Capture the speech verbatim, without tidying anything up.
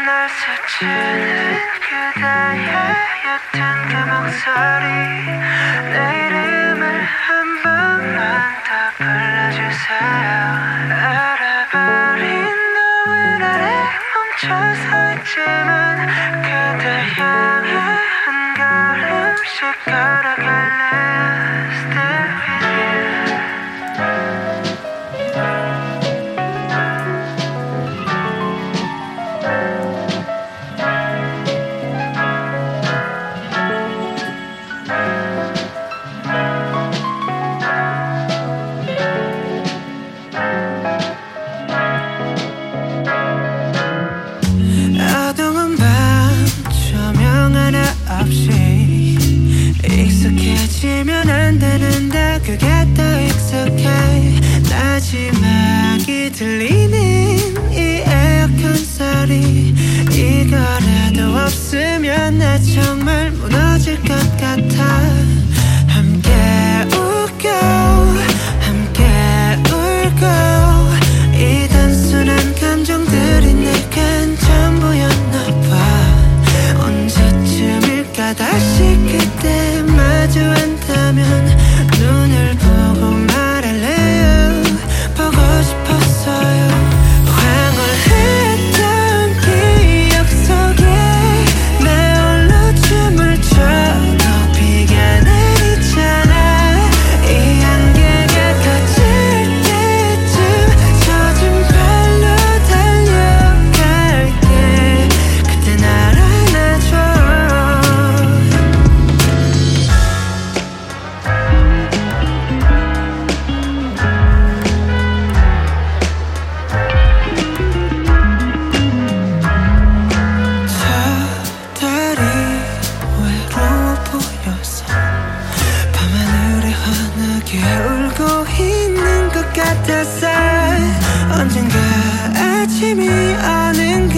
날 스치는 그대의 옅은 그 목소리 내 이름을 한 번만 더 불러주세요. 알아버린 노을 아래 멈춰 서 있지만 그대 향해 한 걸음씩 걸어갈래요. Still with you. 어두운 밤 조명 하나 없이 익숙해지면 안 되는데 그게 더 익숙해. 마지막이 들리는 이 에어컨 소리 이거라도 없으면 나 정말 무너질 것 같아. 함께 웃고 함께 울고 이 단순한 감정들이 내겐 전부였나 봐. 언제쯤일까 다시 그때 마주한다면 눈을 보고 말할래요. 보고 싶었어요. 황홀했던 기억 속에 내 홀로 춤을 춰 비가 내리잖아. 이 안개가 커질 때쯤 젖은 발로 달려갈게. 그때 날 안아줘. 저 달이 외로워 보여서 밤하늘에 환하게 울고 있는 것 같았어. 언젠가 아침이 오는